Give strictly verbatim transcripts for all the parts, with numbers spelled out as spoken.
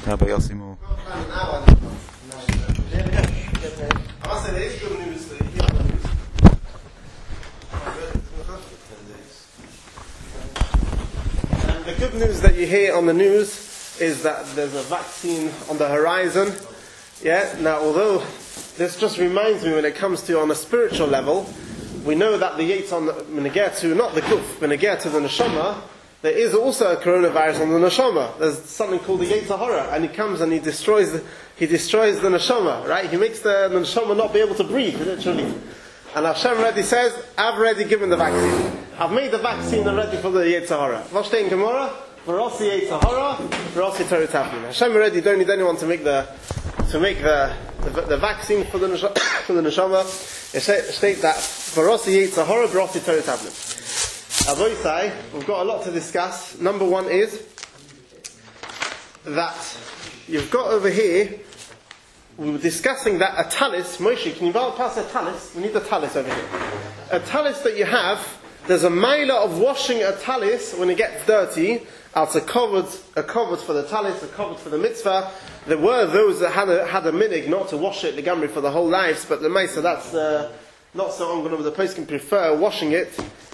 Rabbi Yossi Moore. I must say there is good news that you hear on the news. And the good news that you hear on the news is that there's a vaccine on the horizon. Yeah. Now, although this just reminds me when it comes to on a spiritual level, we know that the Yates on the Meneger to not the Guf, Meneger to the Neshama. There is also a coronavirus on the neshama. There's something called the Yetzer Hara, and he comes and he destroys the, he destroys the neshama, right? He makes the, the neshama not be able to breathe, literally. And Hashem already says, I've already given the vaccine. I've made the vaccine already for the Yetzer Hara. What's in Gemara? V'rosi Yetzer Hara, v'rosi Torah Taflin. Hashem already don't need anyone to make the to make the the, the vaccine for the neshama, for the neshama. It states that v'rosi Yetzer Hara, v'rosi Torah Taflin. Avoisai, we've got a lot to discuss. Number one is that you've got over here, we were discussing that a talis, Moshe, can you pass a talis? We need a talis over here. A talis that you have, there's a mila of washing a talis when it gets dirty. It's a covered, a covered for the talis, a covered for the mitzvah. There were those that had a, had a minig not to wash it, the gamri, for the whole lives, but the Mesa, that's uh, not so ongoing, the place can prefer washing it.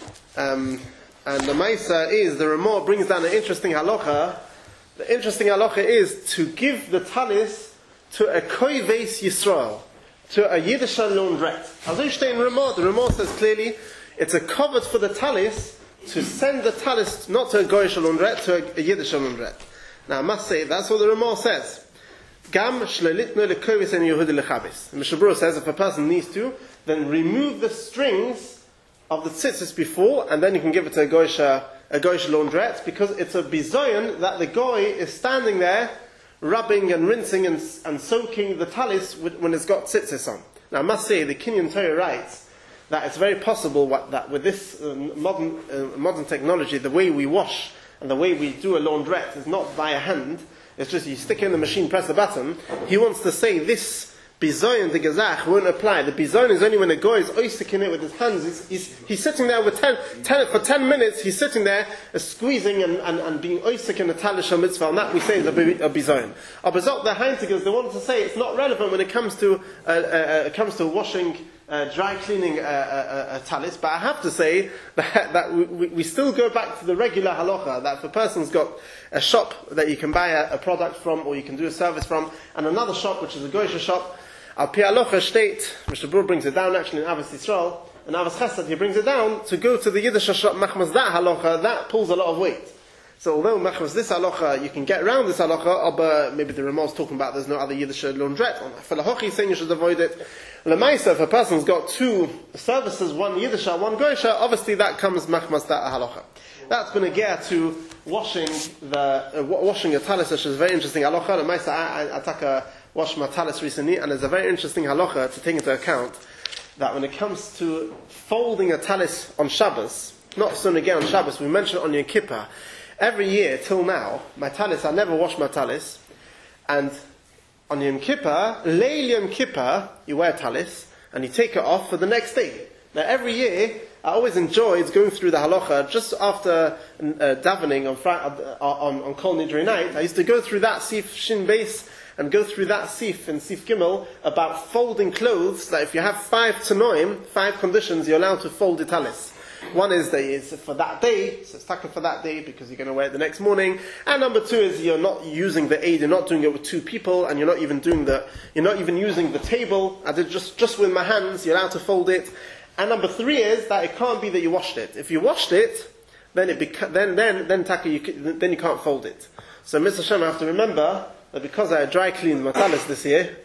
Um, and the Maisa is, the Ramah brings down an interesting halacha. The interesting halacha is to give the talis to a koives Yisrael, to a Yiddish laundrette. As I say in Ramah, the Ramah says clearly, it's a covet for the talis to send the talis not to a Goyish laundrette, to a, a Yiddish laundrette. Now I must say, that's what the Ramah says. Gam shlelitnu lekoives en Yehudi lechabis. The Mishnah Berurah says if a person needs to, then remove the strings of the tzitzis before, and then you can give it to a goyish, a goyish laundrette, because it's a bizoyon that the goy is standing there, rubbing and rinsing and, and soaking the talis with, when it's got tzitzis on. Now I must say, the Kinyan Torah writes that it's very possible what, that with this uh, modern uh, modern technology, the way we wash and the way we do a laundrette is not by a hand. It's just you stick in the machine, press the button. He wants to say this bizoyon, the gazach, won't apply. The bizoyon is only when a guy is oisting it with his hands. He's, he's, he's sitting there with ten, ten, for ten minutes, he's sitting there uh, squeezing and, and, and being oistik in a talish or mitzvah, and that we say is a, a bizoyon. Abazot, the heintigers, they wanted to say it's not relevant when it comes to, uh, uh, it comes to washing, uh, dry cleaning uh, uh, uh, talis, but I have to say that, that we, we still go back to the regular halacha, that if a person's got a shop that you can buy a, a product from, or you can do a service from, and another shop, which is a goyish shop, Al Pi Halacha state, Mishnah Berurah brings it down actually in Avos Yisrael, and Avos Chesed, he brings it down to go to the Yiddish shop, machmas that halacha, that pulls a lot of weight. So although machmas this halacha, you can get around this halacha, but maybe the Ramah is talking about there's no other Yiddish laundrette, or Falahochi saying you should avoid it. Lemaisa, if a person's got two services, one Yiddish, one Goyish, obviously that comes machmas that halacha. That's been a gear to washing the, uh, washing a talis, which is very interesting halacha. Lemaisa, I, I, I take a wash my talis recently, and there's a very interesting halacha to take into account that when it comes to folding a talis on Shabbos, not soon again on Shabbos, we mentioned on Yom Kippur, every year till now, my talis, I never wash my talis, and on Yom Kippur, Leil Yom Kippur, you wear talis, and you take it off for the next day. Now every year, I always enjoyed going through the halacha just after uh, davening on, Friday, on, on Kol Nidri night. I used to go through that Sif Shin Beis, and go through that Sif and Sif Gimel about folding clothes, that if you have five tanoim, five conditions, you're allowed to fold the talis. One is that it's for that day, so it's taken for that day because you're going to wear it the next morning. And number two is you're not using the aid, you're not doing it with two people, and you're not even doing the, you're not even using the table. I did just, just with my hands, you're allowed to fold it. And number three is that it can't be that you washed it. If you washed it, then it beca- then then then taka you then you can't fold it. So Mister Hashem, I have to remember that because I dry cleaned my talis this year,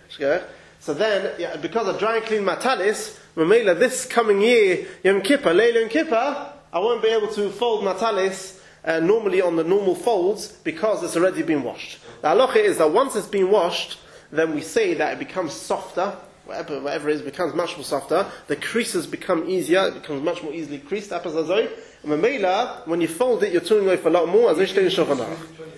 so then, yeah, because I dry cleaned my talis, Mamela, this coming year, Yom Kippur, Leil Yom Kippur, I won't be able to fold my talis uh, normally on the normal folds because it's already been washed. The halacha is that once it's been washed, then we say that it becomes softer, whatever, whatever it is, becomes much more softer, the creases become easier, it becomes much more easily creased, and Mamela, when you fold it, you're turning away for a lot more, as they say in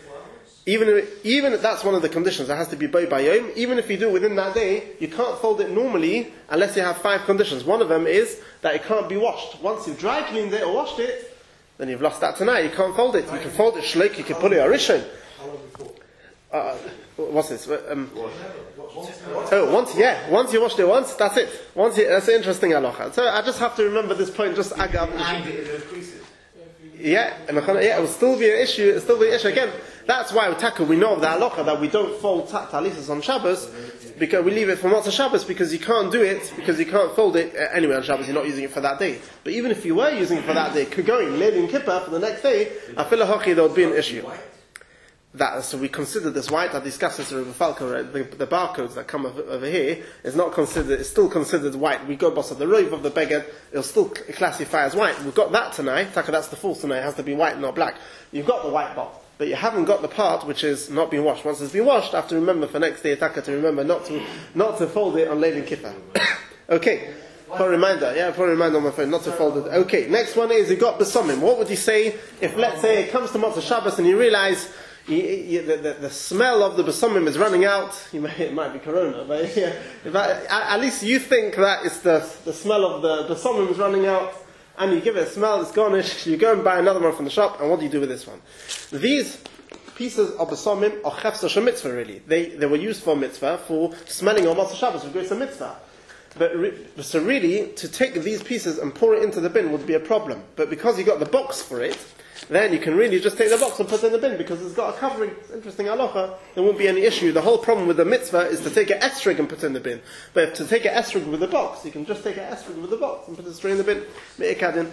Even if, even if that's one of the conditions, it has to be by by yom. Even if you do it within that day, you can't fold it normally unless you have five conditions. One of them is that it can't be washed. Once you've dry cleaned it or washed it, then you've lost that tonight. You can't fold it. You can fold it shleik, you can put it arishin. Uh, what's this? Um, oh, once, yeah, once you washed it once, that's it. Once you, that's an interesting halacha. So I just have to remember this point. Just agav. Yeah, and yeah, it will still be an issue. It will still be an issue again. That's why with taka we know of the halacha that we don't fold ta- talisos on Shabbos, because we leave it for Motzei Shabbos because you can't do it because you can't fold it uh, anyway on Shabbos. You're not using it for that day. But even if you were using it for that day, going leaving kippah for the next day, I feel like there would be an issue. That, so we consider this white. I discussed this with Falco. Right? The, the barcodes that come over, over here is not considered. It's still considered white. We go boss at the roof of the beggar. It'll still classify as white. We've got that tonight. Taka, that's the false tonight. It has to be white, not black. You've got the white box, but you haven't got the part which is not being washed. Once it's been washed, I have to remember for next day Taka to remember not to not to fold it on Leivin Kippur. Okay. For a reminder, yeah, for a reminder on my phone, not to fold it. Okay, next one is you got besomim. What would you say if, let's say, it comes to Motzei Shabbos and you realize You, you, the, the, the smell of the besomim is running out? You may, it might be corona, but yeah, that, at, at least you think that it's the, the smell of the besomim is running out, and you give it a smell, it's garnish, you go and buy another one from the shop, and what do you do with this one? These pieces of besomim are chefsa shel mitzvah, really. They, they were used for mitzvah, for smelling on Motzei Shabbos, for grace of mitzvah. But re, so really, to take these pieces and pour it into the bin would be a problem. But because you got the box for it, then you can really just take the box and put it in the bin because it's got a covering. It's interesting halacha. There won't be any issue. The whole problem with the mitzvah is to take an esrog and put it in the bin. But if to take an esrog with the box, you can just take an esrog with the box and put it straight in the bin. Me'ikadin.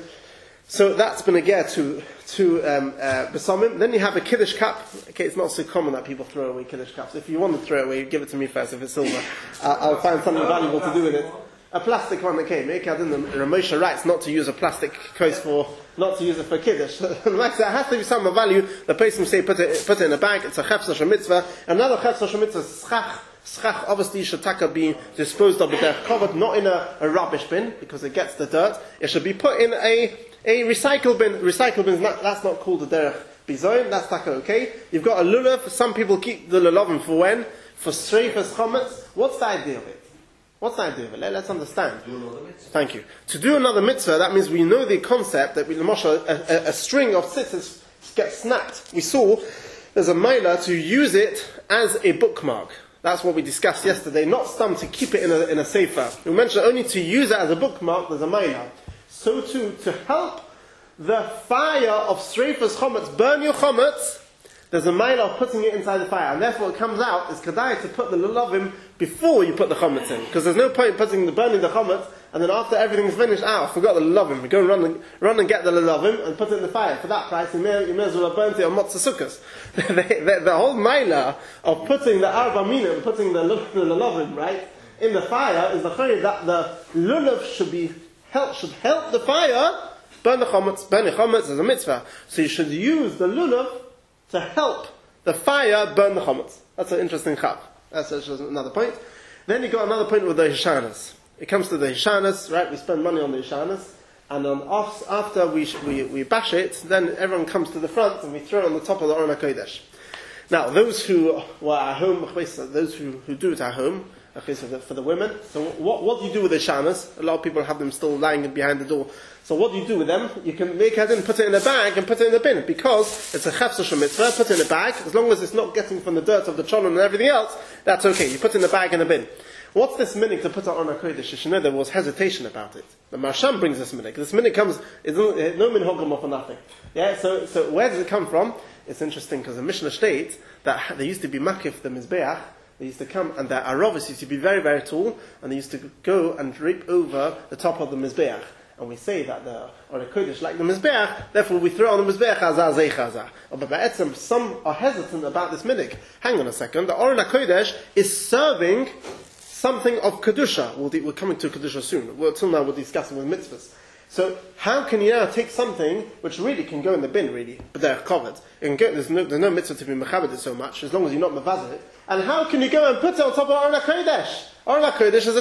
So that's been a gear to to um, uh, besomim. Then you have a kiddush cup. Okay, it's not so common that people throw away kiddush cups. If you want to throw it away, give it to me first. If it's silver, uh, I'll find something valuable to do with it. A plastic one, okay. Me'ikadin. The Ramosha writes not to use a plastic case for. Not to use it for kiddush. It has to be some value. The person say put it put it in a bag. It's a chefsa shel mitzvah. Another chefsa shel mitzvah is schach. Schach obviously should taka be disposed of with their covered, not in a, a rubbish bin because it gets the dirt. It should be put in a a recycle bin. Recycle bin is not, that's not called a derech bizoin. That's taka okay. You've got a lulav. Some people keep the lulavim for when for streifas chometz. What's the idea of it? What's the idea of it? Let, let's understand. Thank you. To do another mitzvah, that means we know the concept that we, a, a, a string of tzitzis gets snapped. We saw there's a mailer to use it as a bookmark. That's what we discussed yesterday. Not stum to keep it in a, in a sefer. We mentioned only to use it as a bookmark, there's a mailer. So too, to help the fire of streifas chometz burn your chometz, there's a mile of putting it inside the fire, and therefore it comes out is kedai to put the lulavim before you put the chometz in, because there's no point in putting the burning the chometz and then after everything's finished, ah, I forgot the lulavim. We go and run and run and get the lulavim and put it in the fire. For that price, you may, you may as well have burnt it on Motzei Sukkos. the, the, the whole mila of putting the arba minim, putting the, the lulavim right in the fire is the chayy that the lulav should be help should help the fire burn the chometz. Burn the chometz is a mitzvah, so you should use the lulav to help the fire burn the chometz. That's an interesting chap. That's another point. Then you got another point with the hishanas. It comes to the hishanas, right? We spend money on the hishanas, and on after we, we we bash it, then everyone comes to the front and we throw it on the top of the Aron HaKodesh. Now, those who were at home, those who, who do it at home, for the, for the women. So what what do you do with the hishanas? A lot of people have them still lying behind the door. So what do you do with them? You can make it and put it in a bag and put it in the bin, because it's a chefsa shel mitzvah. Put it in a bag, as long as it's not getting from the dirt of the cholon and everything else. That's okay. You put it in the bag and a bin. What's this minhag to put it on a kodesh? You should know there was hesitation about it. The Marsham brings this minhag. This minhag comes, it's no minhagim for nothing. Yeah. So so where does it come from? It's interesting because the Mishnah states that there used to be makif the mizbeach. They used to come, and their arovis used to be very, very tall, and they used to go and drape over the top of the mizbeach. And we say that the or the kodesh like the mizbeach, therefore we throw on the mizbeach azah zeichaza. But ba'etzem, some are hesitant about this minhag. Hang on a second. The Aron HaKodesh is serving something of kedusha. We'll de- we're coming to kedusha soon. Well, till now we're discussing with mitzvahs. So how can you now take something which really can go in the bin, really, but they're covered? It can go, there's no there's no mitzvah to be mechabed it so much, as long as you're not mevazeh it. And how can you go and put it on top of Aron HaKodesh? Aron HaKodesh is a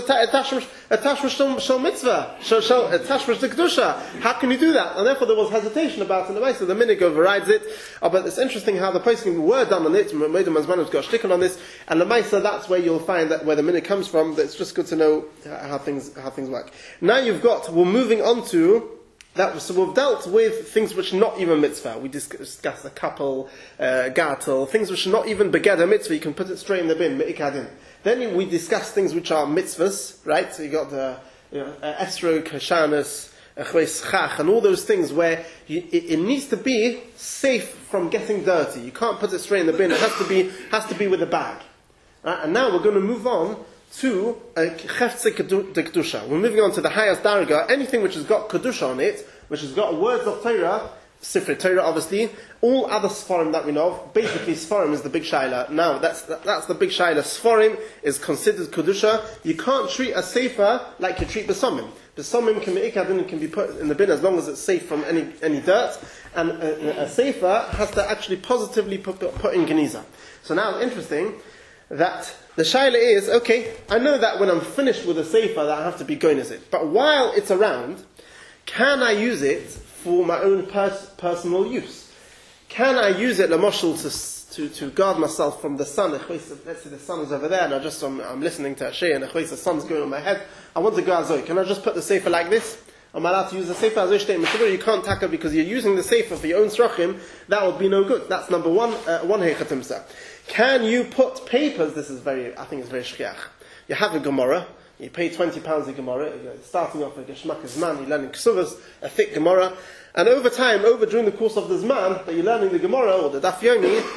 tashmish shel mitzvah, a tashmish de kedusha. How can you do that? And therefore there was hesitation about it. And the Meister, the minhag overrides it. Oh, but it's interesting how the posting were done on it. Moedem Azmanus got shtickle on this, and the Meister, that's where you'll find that where the minhag comes from. That it's just good to know how things how things work. Now you've got we're moving on to That was, so we've dealt with things which are not even mitzvah. We discussed a couple, uh, gartel, things which are not even begeder mitzvah. You can put it straight in the bin, me'ikadin. Then we discuss things which are mitzvahs, right? So you got the you know, uh, esrog, hashanus, chach, and all those things where you, it, it needs to be safe from getting dirty. You can't put it straight in the bin. It has to be has to be with a bag. Right? And now we're going to move on to chefze kedusha. We're moving on to the highest darga. Anything which has got kedusha on it, which has got words of Torah, Sifrei Torah, obviously. All other Sforim that we know of, basically Sforim is the big shaila. Now, that's that's the big shaila. Sforim is considered kedusha. You can't treat a sefer like you treat besomim. Besomim can be ikad and can be put in the bin as long as it's safe from any any dirt. And a, a sefer has to actually positively put, put in geniza. So now it's interesting that the shaila is, okay, I know that when I'm finished with a sefer that I have to be going as it. But while it's around, can I use it for my own pers- personal use? Can I use it, lamoshel, to, to to guard myself from the sun? Let's say the sun is over there and I just, I'm, I'm listening to a shir and the sun's going on my head. I want to go azoi. Can I just put the sefer like this? Am I allowed to use the sefer azoi shtei meshuber? You can't taka because you're using the sefer for your own tzrachim. That would be no good. That's number one, uh, one heichatimsa. Can you put papers? This is very, I think it's very shchiach. You have a Gemara. You pay twenty pounds a Gemara, starting off with Geshmak Zman, you're learning Ksuvas, a thick Gemara, and over time, over during the course of the Zman, that you're learning the Gemara, or the Daf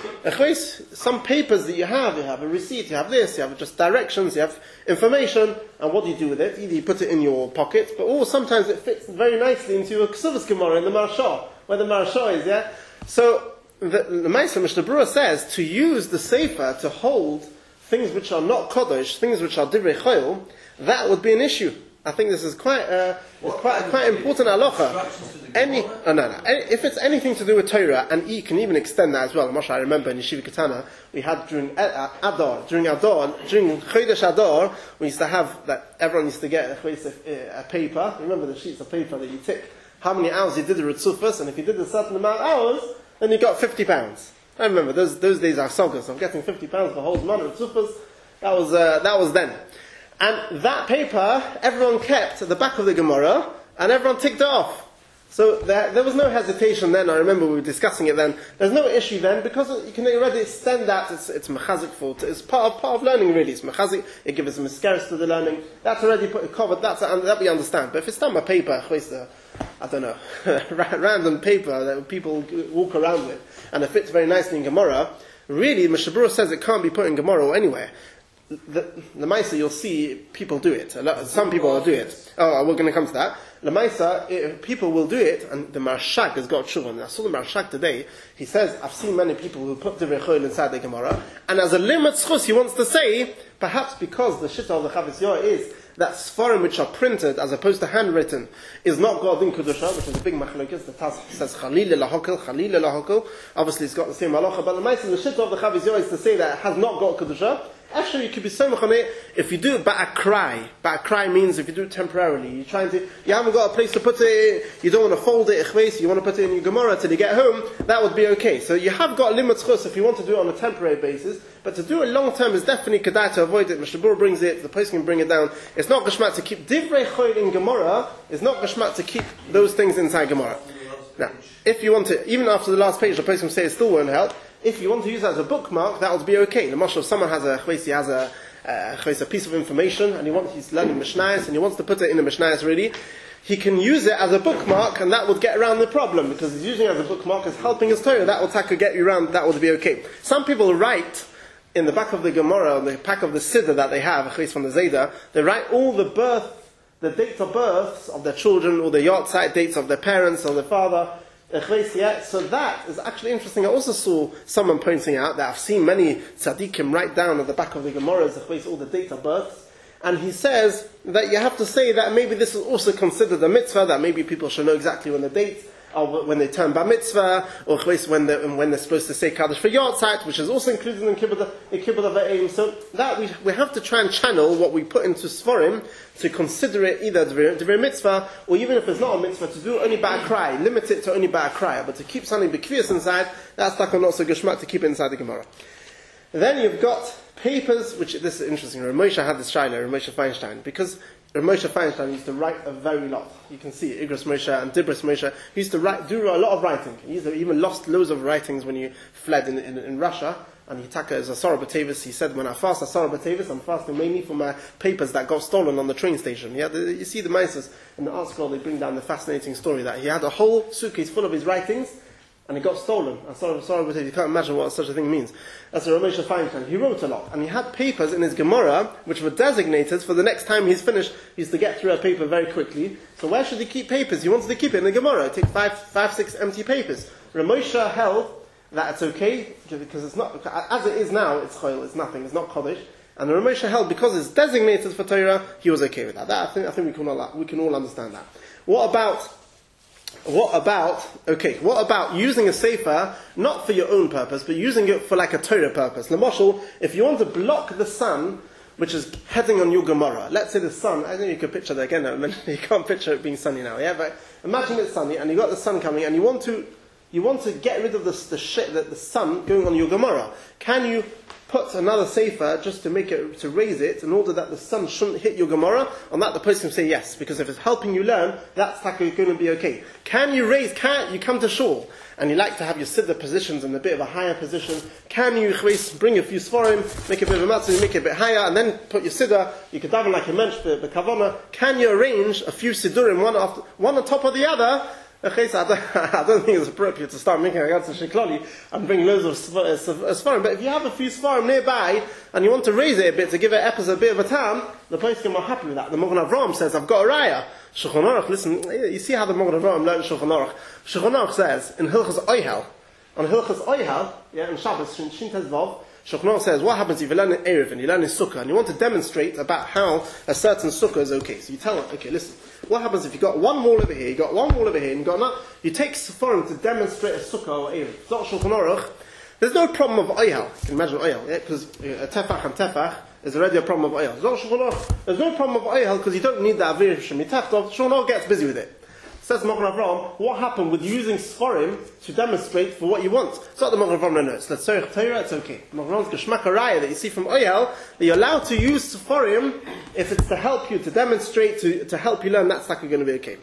Yomi, some papers that you have, you have a receipt, you have this, you have just directions, you have information, and what do you do with it? Either you put it in your pocket, but or sometimes it fits very nicely into a Ksuvas Gemara in the Marashah, where the Marashah is, yeah? So, the, the Maisa Mishnah Berurah says, to use the Sefer to hold things which are not Kodesh, things which are Divrei Chayil, that would be an issue. I think this is quite, uh, quite, quite important halacha. Any, oh no, no. If it's anything to do with Torah, and you can even extend that as well. Moshe, I remember in Yeshiva Katana, we had during Adar, during Adar, during Chodesh Adar, we used to have that everyone used to get a, a paper. Remember the sheets of paper that you tick how many hours you did the Ritzufas, and if you did a certain amount of hours, then you got fifty pounds. I remember those those days are sogas. I'm getting fifty pounds for a whole month of Ritzufas. That was uh, that was then. And that paper, everyone kept at the back of the Gemara, and everyone ticked it off. So there, there was no hesitation then. I remember we were discussing it then. There's no issue then, because you can already extend that. It's, it's mechazik for, it's part of, part of learning really. It's mechazik, it gives us a miscarriage to the learning. That's already put, covered, that's, that we understand. But if it's done by paper, I don't know, random paper that people walk around with, and it fits very nicely in Gemara, really, Mishnah Berurah says it can't be put in Gemara or anywhere. The, the Maisa, you'll see people do it. A lot, some people will do it. Oh, we're going to come to that. The Maisa, people will do it, and the Marshak has got tshuva. And I saw the Marshak today. He says, I've seen many people who put Divrei Chayil inside the Gemara, and as a limit schus, he wants to say, perhaps because the Shittah of the Chavis Yoah is that Sforim which are printed as opposed to handwritten is not got in Kedusha, which is a big machlokes. The Taz says Chalil lahakel, Chalil lahakel. Obviously, it's got the same halacha, but the Maisa, the Shittah of the Chavis Yoah is to say that it has not got Kedusha. Actually, you could be so much on it if you do it ba'akrai. Ba'akrai means if you do it temporarily. You're trying to, you haven't got a place to put it, you don't want to fold it, you want to put it in your Gemara till you get home, that would be okay. So you have got limit schus if you want to do it on a temporary basis, but to do it long term is definitely kedai to avoid it. Mishnah Berurah brings it, the place can bring it down. It's not geshmat to keep Divrei Chayil in Gemara, it's not geshmat to keep those things inside Gemara. Now, if you want to, even after the last page, the place can say it still won't help. If you want to use it as a bookmark, that would be okay. The mashal, if someone has a he has a, uh, a piece of information, and he wants he's learning Mishnayos, and he wants to put it in the Mishnayos really, he can use it as a bookmark, and that would get around the problem, because he's using it as a bookmark, it's helping his Torah, that will taka get you around, that would be okay. Some people write in the back of the Gemara, on the back of the Siddur that they have, from the Zayda, they write all the birth, the dates of births of their children, or the yahrzeit dates of their parents, or their father. So that is actually interesting. I also saw someone pointing out that I've seen many tzaddikim write down at the back of the Gemaras all the date of births, and he says that you have to say that maybe this is also considered a mitzvah, that maybe people should know exactly when the date, or when they turn bar mitzvah, or when they're, when they're supposed to say kaddish for yahrzeit, which is also included in kibbutz v'eim. So that we we have to try and channel what we put into Sforim to consider it either divrei mitzvah, or even if it's not a mitzvah, to do only ba'akrai, limit it to only ba'akrai, but to keep something b'kviyas inside, that's like not so geshmak to keep it inside the Gemara. Then you've got papers, which this is interesting. Rav Moshe had this shaila, Rav Moshe Feinstein, because Rav Moshe Feinstein used to write a very lot. You can see it, Igros Moshe and Dibros Moshe. He used to write, do a lot of writing. He used to, even lost loads of writings when he fled in, in, in Russia. And he taka as a Asara B'Tevis. He said, when I fast Asara B'Tevis, I'm fasting mainly for my papers that got stolen on the train station. Yeah, the, you see the Mises in the art scroll, they bring down the fascinating story that he had a whole suitcase full of his writings, and it got stolen. Asara B'Tevis, you can't imagine what such a thing means. That's a Rav Moshe Feinstein. He wrote a lot, and he had papers in his Gemara which were designated for the next time he's finished. He used to get through a paper very quickly. So where should he keep papers? He wanted to keep it in the Gemara. Take five, five, six empty papers. Rav Moshe held that it's okay, because it's not, as it is now, it's chayil, it's nothing, it's not kodesh. And the Rav Moshe held, because it's designated for Torah, he was okay with that. that I think, I think we can all, we can all understand that. What about, what about, okay, what about using a sefer, not for your own purpose, but using it for like a Torah purpose? L'moshel, if you want to block the sun, which is heading on your Gemara, let's say the sun, I don't know you can picture that again, you can't picture it being sunny now, yeah, but imagine it's sunny, and you've got the sun coming, and you want to, You want to get rid of the the, sh- the the sun going on your Gemara. Can you put another sefer just to make it, to raise it, in order that the sun shouldn't hit your Gemara? On that, the person will say yes, because if it's helping you learn, that's going to be okay. Can you raise? Can you come to shul and you like to have your siddur positions in a bit of a higher position? Can you bring a few svarim, make a bit of a matzah, make it a bit higher, and then put your siddur? You could daven like a mensch, the kavana. Can you arrange a few siddurim one after one on top of the other? I don't, I don't think it's appropriate to start making a Gatzah Shekloli and bring loads of Sfarim, but if you have a few Sfarim nearby and you want to raise it a bit to give it a bit of a time, the place can be happy with that. The Mogen Avraham says, I've got a raya. Shulchan Aruch, listen, you see how the Mogen Avraham learned Shulchan Aruch. Shulchan Aruch says, in Hilchas Oyhel, on Hilchas Oyhel, yeah, in Shabbos, Shin Tez Vav, Shulchan Aruch says, what happens if you learn an Erev and you learn a Sukkah and you want to demonstrate about how a certain Sukkah is okay? So you tell them, okay, listen, what happens if you got one wall over here, you got one wall over here, and you got another, you take Sfarim to demonstrate a Sukkah or Erev. It's not Shulchan Aruch. There's no problem of Oyhel. You can imagine Oyhel, yeah? Because uh, Tefach and Tefach is already a problem of Oyhel. It's not Shulchan Aruch. There's no problem of Oyhel because you don't need that Avir Shemitach. Shulchan Aruch gets busy with it. Says Mogen Avraham, what happened with using Sfarim to demonstrate for what you want? It's not the Mogen Avraham knows. Let's say Torah, it's okay. Mogen Avraham's Geshmak Haraya that you see from Oyel, that you're allowed to use Sfarim if it's to help you, to demonstrate, to, to help you learn, that's like going to be okay.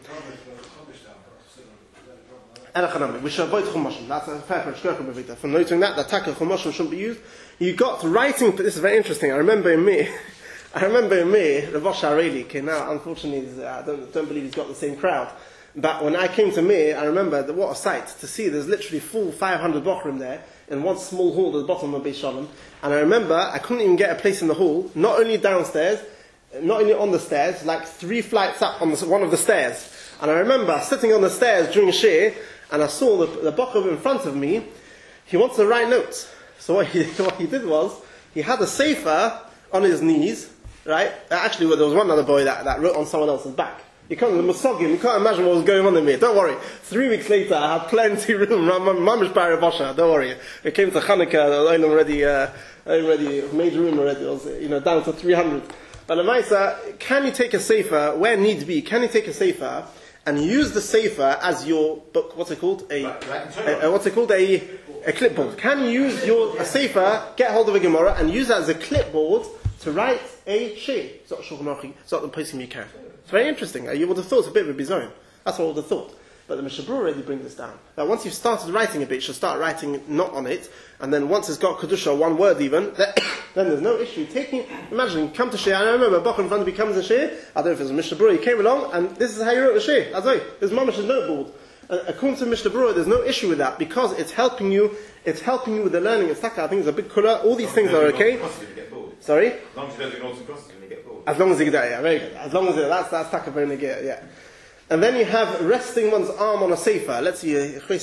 We should avoid Chumoshim. That's a fair point. From noting that, that Taka Chumoshim shouldn't be used. You got writing, but this is very interesting. I remember in me, I remember in me, Rav Moshe Areli came now, unfortunately, I don't, don't believe he's got the same crowd. But when I came to Meir, I remember that what a sight to see. There's literally full five hundred Bochrim there in one small hall at the bottom of Beis Shalom. And I remember I couldn't even get a place in the hall, not only downstairs, not only on the stairs, like three flights up on the, one of the stairs. And I remember sitting on the stairs during Shir, and I saw the, the Bochrim in front of me. He wanted to write notes. So what he, what he did was, he had a sefer on his knees, right? Actually, well, there was one other boy that, that wrote on someone else's back. You can't, the Musogim, you can't imagine what was going on in me. Don't worry. Three weeks later, I had plenty of room. Mamish Parabosha. Don't worry. It came to Chanukah, I already, uh, already made room already. It was, you know, down to three hundred. But Lamaisa, can you take a sefer where need be? Can you take a sefer and use the sefer as your book? What's it called? A, a, a what's it called? A, a clipboard. Can you use your a sefer, get hold of a Gemara, and use that as a clipboard to write a shir? It's not Shulchan Aruch. It's not the placing you can. It's very interesting. You would have thought it's a bit of a bizarre. That's what I would have thought. But the Mishnah Berurah already brings this down. That once you've started writing a bit, you should start writing not on it, and then once it's got Kedusha, one word even, then there's no issue. Taking, imagine, you come to Shir, I remember Bach in front of me comes to Shir, I don't know if it was a Mishnah Berurah, he came along, and this is how you wrote the Shir. That's right. There's Mamash's noteboard. Uh, according to Mishnah Berurah, there's no issue with that, because it's helping you, it's helping you with the learning. It's taka, I think it's a big kula, all these things are okay. Sorry? As long as you don't do noughts and crosses, when you get bored. As long as you get that, yeah, very good. As long as it, that's, that's taka very negir, yeah. And then you have resting one's arm on a sefer. Let's see, is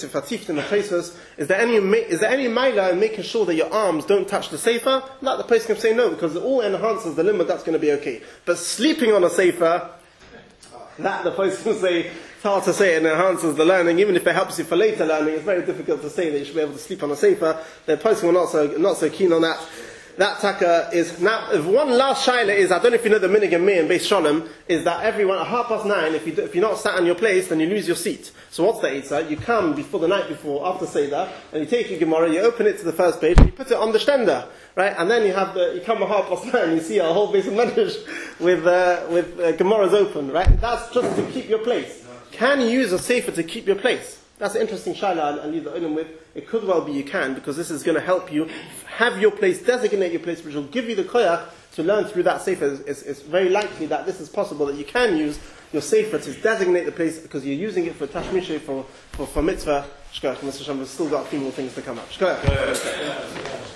there any is there any maila in making sure that your arms don't touch the sefer? Like the person can say no, because it all enhances the limit, that's going to be okay. But sleeping on a sefer, that the person can say, it's hard to say, it enhances the learning, even if it helps you for later learning. It's very difficult to say that you should be able to sleep on a sefer. The person will not so not so keen on that. that taka is now. If one last shaila is, I don't know if you know the minig and me in Beis Shalom, is that everyone at half past nine, if you do, if you're not sat in your place, then you lose your seat. So what's the Eitzah? You come before the night before, after Seder, and you take your Gemara, you open it to the first page, and you put it on the stender, right? And then you have the, you come at half past nine, and you see a whole base of medrash with uh, with uh, Gemaras open, right? That's just to keep your place. Can you use a sefer to keep your place? That's an interesting shaila I'll, I'll leave the ilm with. It could well be you can, because this is going to help you have your place, designate your place, which will give you the koyach to learn through that sefer. It's, it's, it's very likely that this is possible, that you can use your sefer to designate the place, because you're using it for tashmishay, for, for, for mitzvah. Shkoyach, Mister Hashem, we've still got a few more things to come up. Shkoyach.